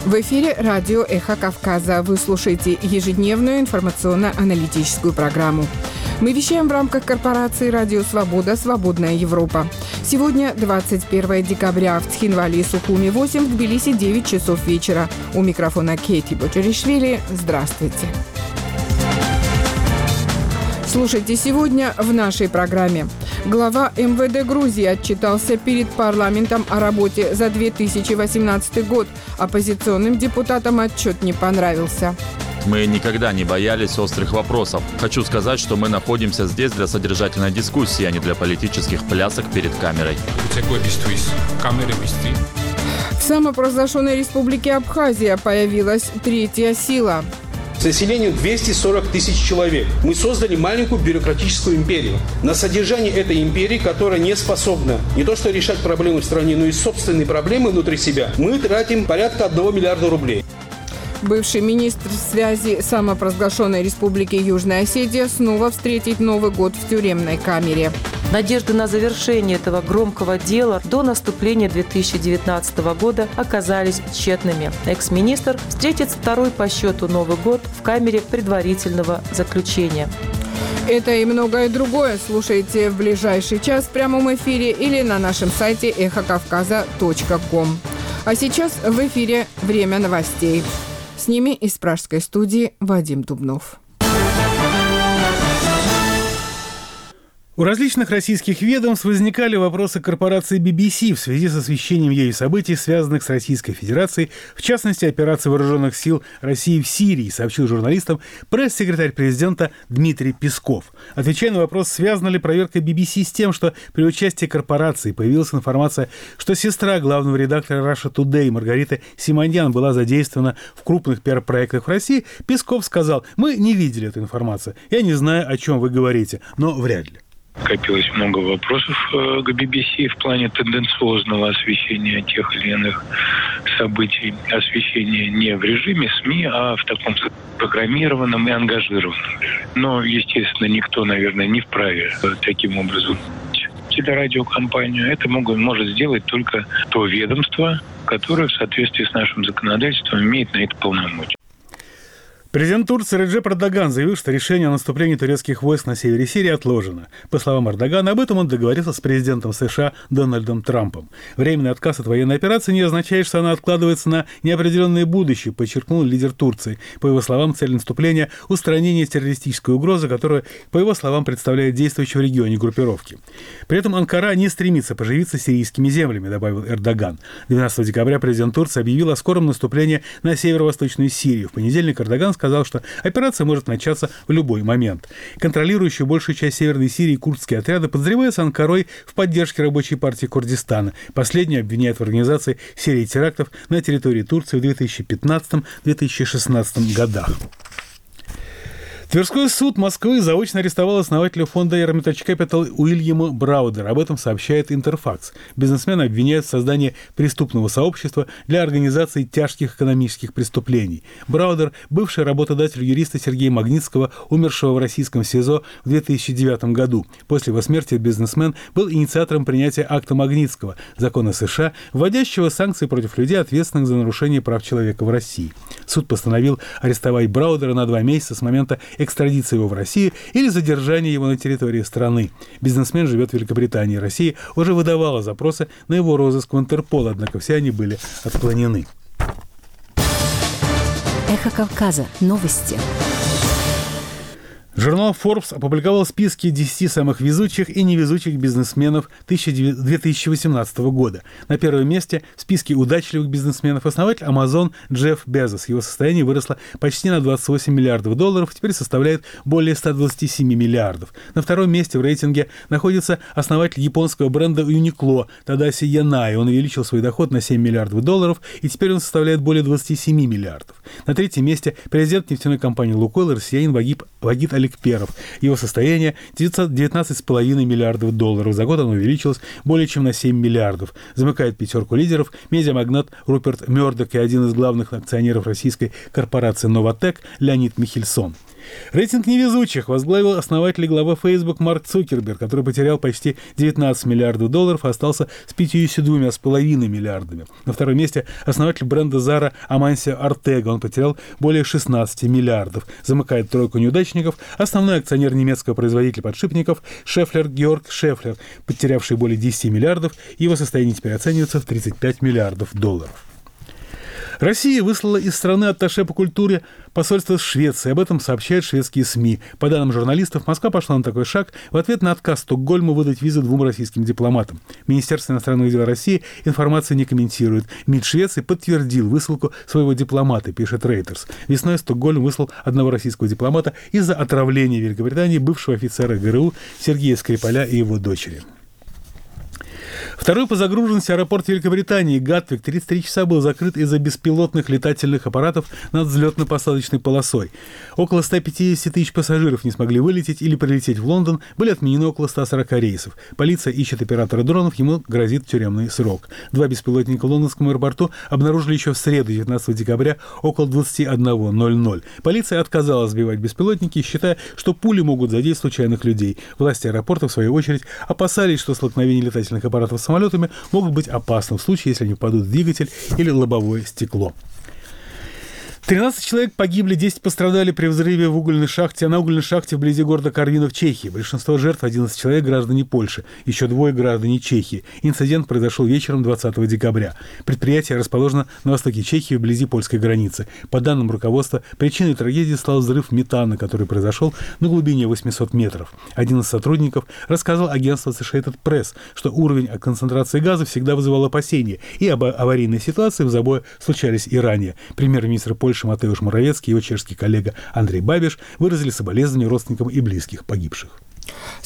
В эфире радио «Эхо Кавказа». Вы слушаете ежедневную информационно-аналитическую программу. Мы вещаем в рамках корпорации «Радио Свобода. Свободная Европа». Сегодня 21 декабря. В Цхинвале и Сухуми 8, в Тбилиси 9 часов вечера. У микрофона Кейти Бочаришвили. Здравствуйте. Слушайте сегодня в нашей программе. Глава МВД Грузии отчитался перед парламентом о работе за 2018 год. Оппозиционным депутатам отчет не понравился. Мы никогда не боялись острых вопросов. Хочу сказать, что мы находимся здесь для содержательной дискуссии, а не для политических плясок перед камерой. В самопровозглашенной республике Абхазия появилась третья сила. С населением 240 тысяч человек. Мы создали маленькую бюрократическую империю. На содержание этой империи, которая не способна не то что решать проблемы в стране, но и собственные проблемы внутри себя, мы тратим порядка 1 миллиарда рублей. Бывший министр связи самопровозглашенной республики Южная Осетия снова встретит Новый год в тюремной камере. Надежды на завершение этого громкого дела до наступления 2019 года оказались тщетными. Экс-министр встретит второй по счету Новый год в камере предварительного заключения. Это и многое другое слушайте в ближайший час в прямом эфире или на нашем сайте эхокавказа.ком. А сейчас в эфире «Время новостей». С ними из пражской студии Вадим Дубнов. У различных российских ведомств возникали вопросы корпорации BBC в связи с освещением ею событий, связанных с Российской Федерацией, в частности, операции вооруженных сил России в Сирии, сообщил журналистам пресс-секретарь президента Дмитрий Песков. Отвечая на вопрос, связана ли проверка BBC с тем, что при участии корпорации появилась информация, что сестра главного редактора Russia Today Маргарита Симоньян была задействована в крупных пиар-проектах в России, Песков сказал: «Мы не видели эту информацию. Я не знаю, о чем вы говорите, но вряд ли». Копилось много вопросов к BBC в плане тенденциозного освещения тех или иных событий. Освещение не в режиме СМИ, а в таком программированном и ангажированном режиме. Но, естественно, никто, наверное, не вправе таким образом телерадиокомпанию. Это может сделать только то ведомство, которое в соответствии с нашим законодательством имеет на это полномочия. Президент Турции Реджеп Эрдоган заявил, что решение о наступлении турецких войск на севере Сирии отложено. По словам Эрдогана, об этом он договорился с президентом США Дональдом Трампом. Временный отказ от военной операции не означает, что она откладывается на неопределенное будущее, подчеркнул лидер Турции. По его словам, цель наступления – устранение террористической угрозы, которую, по его словам, представляет действующие в регионе группировки. При этом Анкара не стремится поживиться сирийскими землями, добавил Эрдоган. 12 декабря президент Турции объявил о скором наступлении на северо-восточную Сирию. В понедельник Эрдоган сказал, что операция может начаться в любой момент. Контролирующие большую часть Северной Сирии курдские отряды подозреваются Анкарой в поддержке рабочей партии Курдистана. Последняя обвиняет в организации серии терактов на территории Турции в 2015-2016 годах. Тверской суд Москвы заочно арестовал основателя фонда Hermitage Capital Уильяма Браудера. Об этом сообщает Интерфакс. Бизнесмена обвиняют в создании преступного сообщества для организации тяжких экономических преступлений. Браудер – бывший работодатель юриста Сергея Магнитского, умершего в российском СИЗО в 2009 году. После его смерти бизнесмен был инициатором принятия акта Магнитского, закона США, вводящего санкции против людей, ответственных за нарушение прав человека в России. Суд постановил арестовать Браудера на 2 месяца с момента экстрадиции его в Россию или задержания его на территории страны. Бизнесмен живет в Великобритании. Россия уже выдавала запросы на его розыск в Интерпол, однако все они были отклонены. Эхо Кавказа. Новости. Журнал Forbes опубликовал списки 10 самых везучих и невезучих бизнесменов 2018 года. На первом месте в списке удачливых бизнесменов основатель Amazon Джефф Безос. Его состояние выросло почти на $28 миллиардов, теперь составляет более 127 миллиардов. На втором месте в рейтинге находится основатель японского бренда Uniqlo Тадаси Янай. Он увеличил свой доход на $7 миллиардов, и теперь он составляет более 27 миллиардов. На третьем месте президент нефтяной компании «Лукойл» россиянин Вагит Аликперов. Его состояние $19,5 миллиардов. За год оно увеличилось более чем на 7 миллиардов. Замыкает пятерку лидеров медиамагнат Руперт Мёрдок и один из главных акционеров российской корпорации «Новатэк» Леонид Михельсон. Рейтинг невезучих возглавил основатель и глава Facebook Марк Цукерберг, который потерял почти 19 миллиардов долларов и остался с 52,5 миллиардами. На втором месте основатель бренда Zara Амансио Ортега. Он потерял более 16 миллиардов. Замыкает тройку неудачников основной акционер немецкого производителя подшипников Шефлер Георг Шефлер, потерявший более 10 миллиардов. Его состояние теперь оценивается в 35 миллиардов долларов. Россия выслала из страны атташе по культуре посольства Швеции. Об этом сообщают шведские СМИ. По данным журналистов, Москва пошла на такой шаг в ответ на отказ Стокгольма выдать визы 2 российским дипломатам. Министерство иностранных дел России информацию не комментирует. МИД Швеции подтвердил высылку своего дипломата, пишет Рейтерс. Весной Стокгольм выслал одного российского дипломата из-за отравления Великобритании бывшего офицера ГРУ Сергея Скрипаля и его дочери. Второй по загруженности аэропорт Великобритании Гатвик 33 часа был закрыт из-за беспилотных летательных аппаратов над взлетно-посадочной полосой. Около 150 тысяч пассажиров не смогли вылететь или прилететь в Лондон, были отменены около 140 рейсов. Полиция ищет оператора дронов, ему грозит тюремный срок. 2 беспилотника в лондонском аэропорту обнаружили еще в среду, 19 декабря, около 21:00. Полиция отказалась сбивать беспилотники, считая, что пули могут задеть случайных людей. Власти аэропорта, в свою очередь, опасались, что столкновение летательных аппаратов с самолетами могут быть опасны в случае, если они попадут в двигатель или лобовое стекло. 13 человек погибли, 10 пострадали при взрыве в угольной шахте, на угольной шахте вблизи города Карвина в Чехии. Большинство жертв – 11 человек, граждане Польши, еще 2 граждане Чехии. Инцидент произошел вечером 20 декабря. Предприятие расположено на востоке Чехии, вблизи польской границы. По данным руководства, причиной трагедии стал взрыв метана, который произошел на глубине 800 метров. Один из сотрудников рассказал агентству Associated Press, что уровень концентрации газа всегда вызывал опасения, и аварийные ситуации в забое случались и ранее. Премьер-министр Польши Матеуш Моровецкий и его чешский коллега Андрей Бабиш выразили соболезнования родственникам и близких погибших.